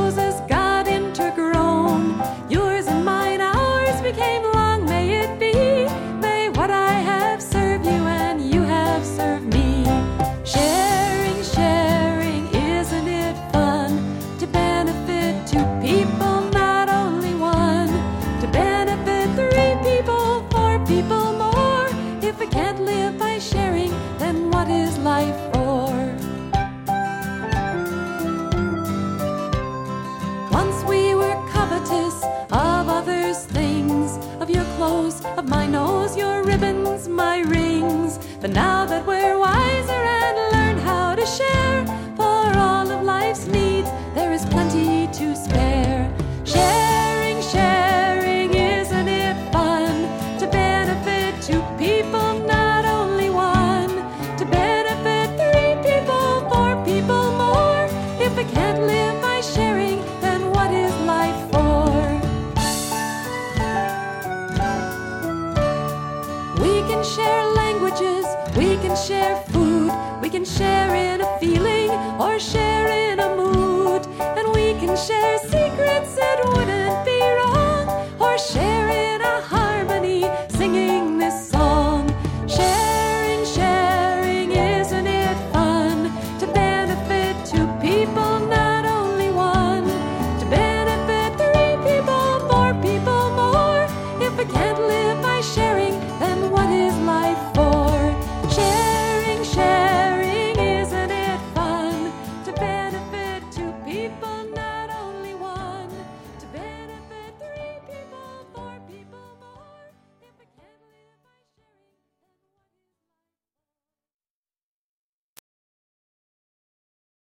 roses got intergrown. Yours and mine, ours became long. May it be. May what I have serve you and you have served me. Sharing, sharing, isn't it fun to benefit two people, not only one? To benefit three people, four people more. If we can't live by sharing, then what is life for? Once we were covetous of others' things, of your clothes, of my nose, your ribbons, my rings. But now that we're wiser and learn how to share, for all of life's needs, there is plenty to spare. Sharing, sharing, isn't it fun to benefit two people, not only one? To benefit three people, four people more. If we can't live by sharing, then what is life for? We can share languages, we can share food, we can share in a feeling or share in a mood, and we can share secrets that wouldn't be wrong, or share in a harmony singing this song. Sharing, sharing, isn't it fun to benefit two people, not only one? To benefit three people, four people more. If we can't live by sharing, then what is life for? Sharing, sharing, isn't it fun to benefit two people?